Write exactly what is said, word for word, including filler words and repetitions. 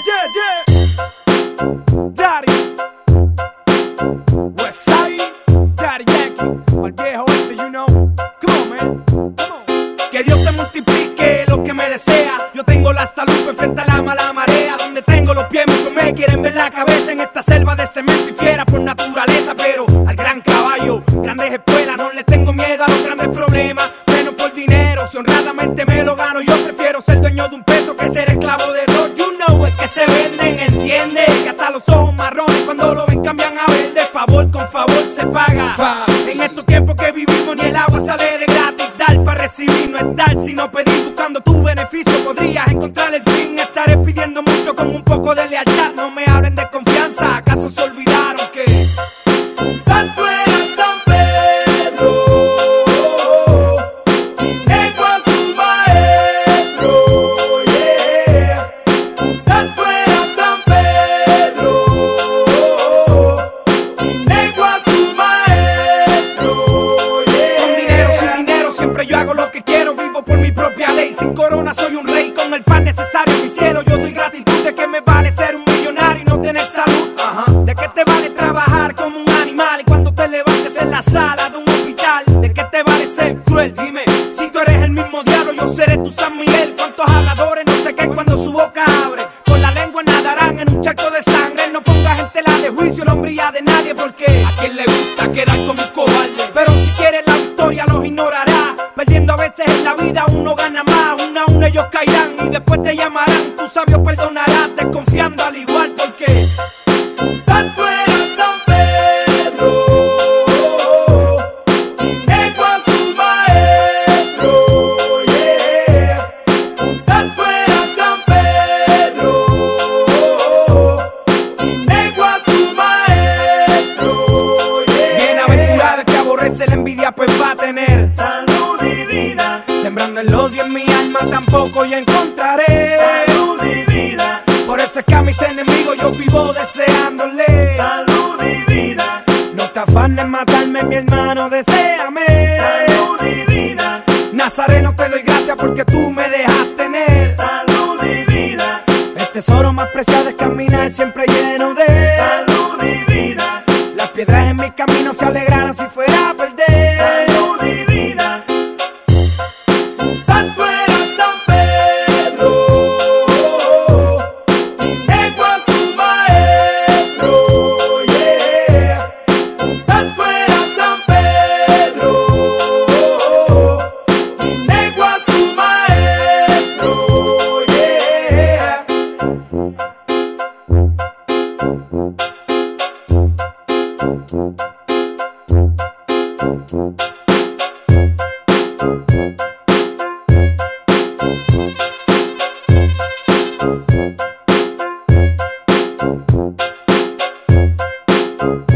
yeah, yeah. Daddy Westside, Daddy Yankee, al viejo este, you know. Come on, man, come on. Que Dios te multiplique lo que me desea. Yo tengo la salud perfecta a la mala marea. Donde tengo los pies muchos me quieren ver la cabeza. En esta selva de cemento y fiera por naturaleza. Pero al gran caballo, grandes espuelas. No le tengo miedo a los grandes problemas. Menos por dinero, si honradamente me lo gano. Yo prefiero ser dueño de un peso que ser esclavo de dos. You know, es que se venden, entiende. Que hasta los ojos marrones cuando lo ven cambian a verde. Favor con favor se paga. Fácil. En estos tiempos que vivimos ni el agua sale de gratis. Dar para recibir no es dar, sino pedir. Buscando tu beneficio podrías encontrar el fin. Estaré pidiendo mucho con un poco de lealtad. No me hablen de confianza, ¿acaso se olvidaron que Santo era San Pedro y negro a su maestro? Yeah. Santo era San Pedro y negro a su maestro. Yeah. Con dinero, sin dinero, siempre yo hago lo que quiero. Vivo por mi propia ley, sin corona soy un rey. Con el pan necesario en mi cielo yo doy gratitud. ¿De qué me vale ser un millonario y no tener salud? Ajá. ¿De qué te vale trabajar como un animal y cuando te levantes en la sala de un hospital? ¿De qué te vale ser cruel? Dime, si tú eres el mismo diablo yo seré tu San Miguel. ¿Cuántos habladores no sé qué cuando su boca abre? Con la lengua nadarán en un charco de sangre. No pongas en tela de juicio la hombría de nadie, porque a quien le gusta quedar como un cobarde. Pero si quieres la victoria los ignorará. Perdiendo a veces en la vida uno gana más. Uno a uno ellos caerán y después te llamarán. Tu sabio perdonará desconfiando al igual, porque Santo era San Pedro y negro a su maestro. Yeah. Santo era San Pedro y negro a su maestro. Yeah. Bienaventurado el que aborrece la envidia, pues va a tener salud y vida. Sembrando el odio en mi alma tampoco ya encontraré salud y vida. Por eso es que a mis enemigos yo vivo deseándole salud y vida. No te afanes en matarme, mi hermano, deséame salud y vida. Nazareno, te doy gracias porque tú me dejas tener salud y vida. El tesoro más preciado es caminar siempre lleno de salud y vida. Las piedras en mi camino se alegraran si fuera a perder salud y vida. Santo era San Pedro y negro a su maestro. Yeah. Santo era San Pedro y negro a su maestro. Yeah.